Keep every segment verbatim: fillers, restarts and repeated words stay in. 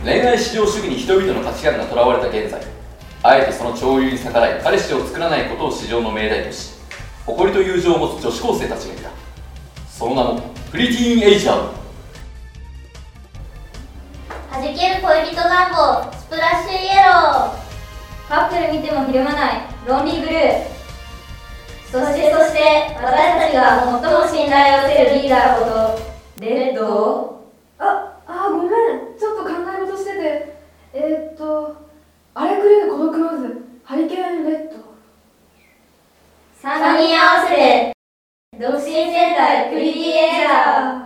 恋愛至上主義に人々の価値観がとらわれた現在、あえてその潮流に逆らい彼氏を作らないことを至上の命題とし、誇りと友情を持つ女子高生たちがいた。その名もプリティーンエイジャー。 はじける恋人願望スプラッシュイエロー。カップル見てもひるまないロンリーブルー。そしてそして私たちが最も信頼を寄せるリーダーことレッド。 あ、あ、ごめん、ちょっと考え事してて。えー、っと荒れ狂う孤独の渦、ハリケーンレッド。 さんにん合わせて独身戦隊プリティーエイジャー。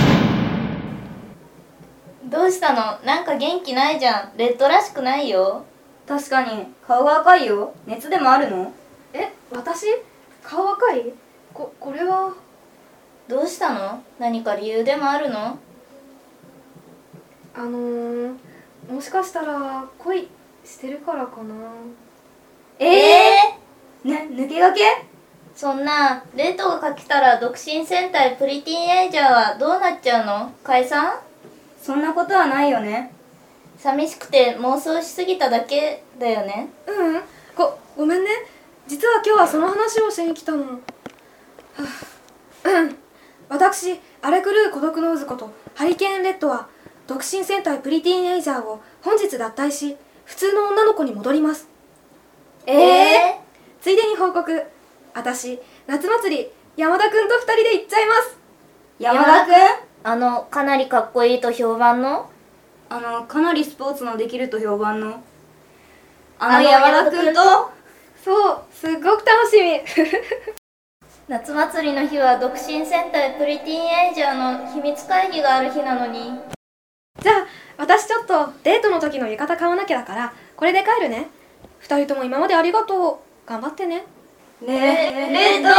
どうしたの？なんか元気ないじゃん。レッドらしくないよ。 確かに顔が赤いよ。熱でもあるの？ え、私？顔赤い？こ、これは。 どうしたの？何か理由でもあるの？ あのー、もしかしたら恋してるからかな。 ええー、ね、抜け駆け？ そんな、レッドが書けたら独身戦隊プリティーンエイジャーはどうなっちゃうの？解散？ そんなことはないよね。 寂しくて妄想しすぎただけだよね。 ううん、ご、ごめんね。実は今日はその話をしに来たの。はあ、うん。私、荒れ狂う孤独の渦ことハリケーンレッドは独身戦隊プリティーンエイジャーを本日脱退し、普通の女の子に戻ります。 ええー、ついでに報告。私、夏祭り山田くんと二人で行っちゃいます。 山田くん？ あの、かなりかっこいいと評判の、 あの、かなりスポーツのできると評判の、あの山田くんと。 そう、すっごく楽しみ。 夏祭りの日は独身戦隊プリティーンエイジャーの秘密会議がある日なのに。 じゃあ、私ちょっとデートの時の浴衣買わなきゃだからこれで帰るね。二人とも今までありがとう。頑張ってね。 ねえ、レッドー。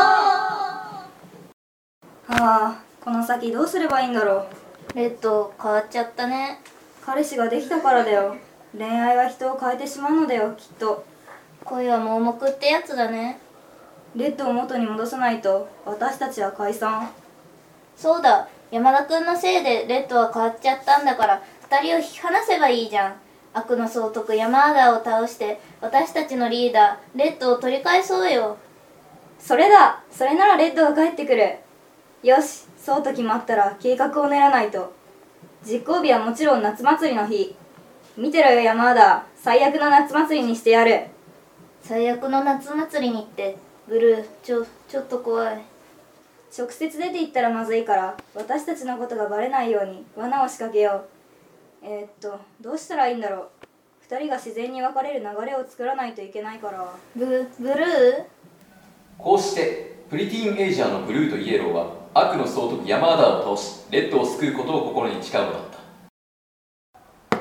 はあ、この先どうすればいいんだろう。レッド変わっちゃったね。 彼氏ができたからだよ。恋愛は人を変えてしまうのだよ、きっと。 恋は盲目ってやつだね。 レッドを元に戻さないと私たちは解散。 そうだ、山田くんのせいでレッドは変わっちゃったんだから二人を引き離せばいいじゃん。悪の総督山田を倒して私たちのリーダーレッドを取り返そうよ。 それだ。それならレッドが帰ってくる。よし、そうと決まったら計画を練らないと。実行日はもちろん夏祭りの日。見てろよ山田、最悪の夏祭りにしてやる。 最悪の夏祭りにってブルー、ちょちょっと怖い。 直接出て行ったらまずいから私たちのことがバレないように罠を仕掛けよう。えー、っとどうしたらいいんだろう。二人が自然に別れる流れを作らないといけないから。 ブブルー。 こうしてプリティーンエイジャーのブルーとイエローは悪の総督ヤマーダーを倒しレッドを救うことを心に誓うのだった。 わ、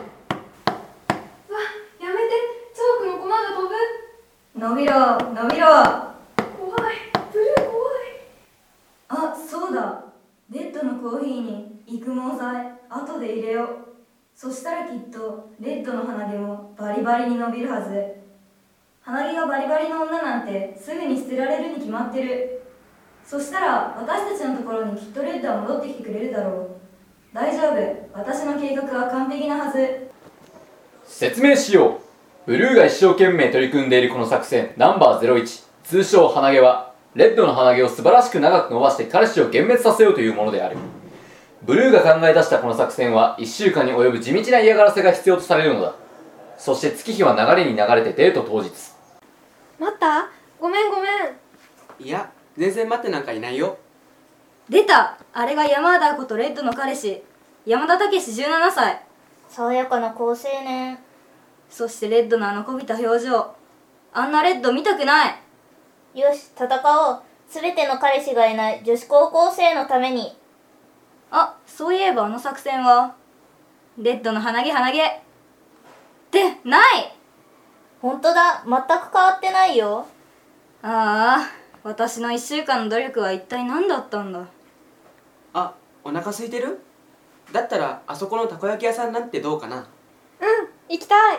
やめて。チョークの粉が飛ぶ。 伸びろ伸びろ。 怖い、ブルー怖い。 あ、そうだ。レッドのコーヒーに育毛剤後で入れよう。そしたらきっとレッドの鼻毛もバリバリに伸びるはず。鼻毛がバリバリの女なんてすぐに捨てられるに決まってる。そしたら私たちのところにきっとレッドは戻ってきてくれるだろう。大丈夫。私の計画は完璧なはず。 説明しよう。ブルーが一生懸命取り組んでいるこの作戦ナンバーゼロいち、通称鼻毛はレッドの鼻毛を素晴らしく長く伸ばして彼氏を幻滅させようというものである。ブルーが考え出したこの作戦はいっしゅうかんに及ぶ地道な嫌がらせが必要とされるのだ。そして月日は流れに流れてデート当日。 待った？ごめんごめん。 いや、全然待ってなんかいないよ。 出た。あれが山田ことレッドの彼氏山田武史じゅうななさい。 爽やかな好青年。 そしてレッドのあのこびた表情。あんなレッド見たくない。 よし、戦おう。すべての彼氏がいない女子高校生のために。 あ、そういえばあの作戦はレッドの鼻毛鼻毛ってない。 ほんとだ、全く変わってないよ。 ああ、私のいっしゅうかんの努力は一体何だったんだ。 あ、お腹空いてる？だったらあそこのたこ焼き屋さんなんてどうかな。 うん、行きたい。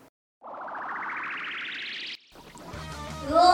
うおー、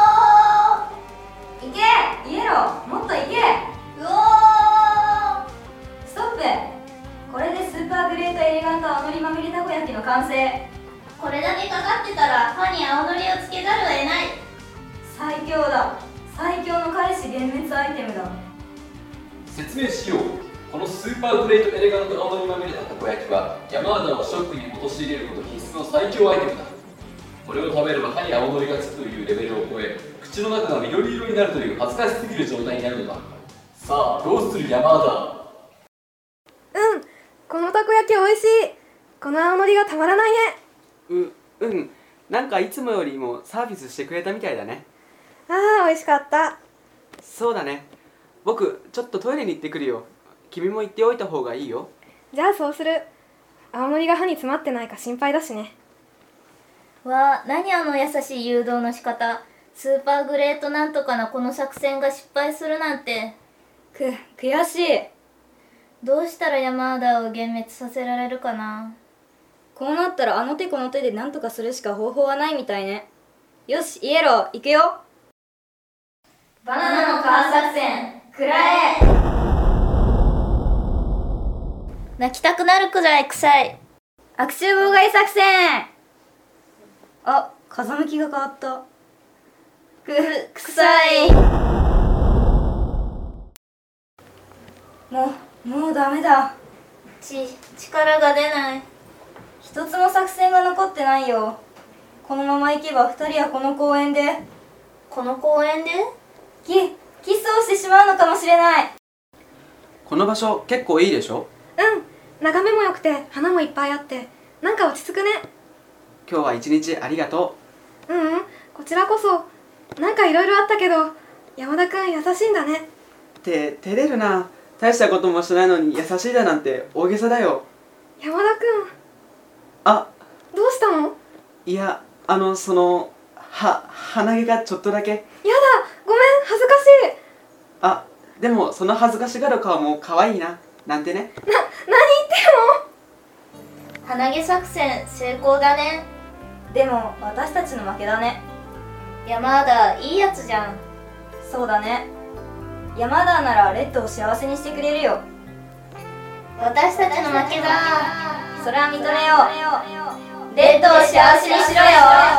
行けイエロー、もっと行け。 うおー、 ストップ。これでスーパーグレートエレガント青のりまみれたこ焼きの完成。 これだけかかってたら歯に青のりをつけざるを得ない。 最強だ。最強の彼氏幻滅アイテムだ。 説明しよう。このスーパーグレートエレガント青のりまみれたたこ焼きは山田をショックに陥れること必須の最強アイテムだ。これを食べれば歯に青のりがつくというレベルを超え、口の中が緑色になるという恥ずかしすぎる状態になるのだ。さあどうする山田。 うん、このたこ焼きおいしい。この青のりがたまらないね。 ううんなんかいつもよりもサービスしてくれたみたいだね。 ああ、美味しかった。 そうだね。僕ちょっとトイレに行ってくるよ。君も行っておいた方がいいよ。 じゃあそうする。青のりが歯に詰まってないか心配だしね。 わあ、何あの優しい誘導の仕方。スーパーグレートなんとかのこの作戦が失敗するなんて。 く悔しい。 どうしたら山田を幻滅させられるかな。 こうなったらあの手この手で何とかするしか方法はないみたいね。よし、イエロー行くよ。 バナナの皮作戦くらえ。泣きたくなるくらい臭い。 悪臭妨害作戦。あ、風向きが変わった。 く、臭い。 もう、もうダメだ。 ち、力が出ない。 一つも作戦が残ってないよ。このまま行けば二人はこの公園でこの公園でキ、キスをしてしまうのかもしれない。 この場所結構いいでしょ。 うん、眺めも良くて花もいっぱいあってなんか落ち着くね。 今日は一日ありがとううん、こちらこそ。なんかいろいろあったけど山田くん優しいんだね。 う。って照れるな。大したこともしないのに優しいだなんて大げさだよ。 山田くん、 あ、 どうしたの？やだ、 いや、あのそのは鼻毛がちょっとだけ。 ごめん、恥ずかしい。 あ、でもその恥ずかしがる顔も可愛いななんてね。 な、何言っても。 鼻毛作戦成功だね。 でも私たちの負けだね。 山田いいやつじゃん。 そうだね。山田ならレッドを幸せにしてくれるよ。 私たちの負けだ。 それは認めよう。 レッドを幸せにしろよ。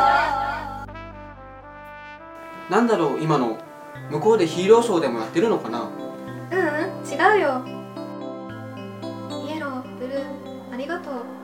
なんだろう今の。向こうでヒーローショーでもやってるのかな。 ううん、違うよ。イエロー、ブルー、ありがとう。